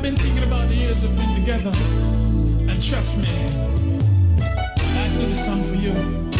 been thinking about the years we've been together. And trust me, I do this song for you.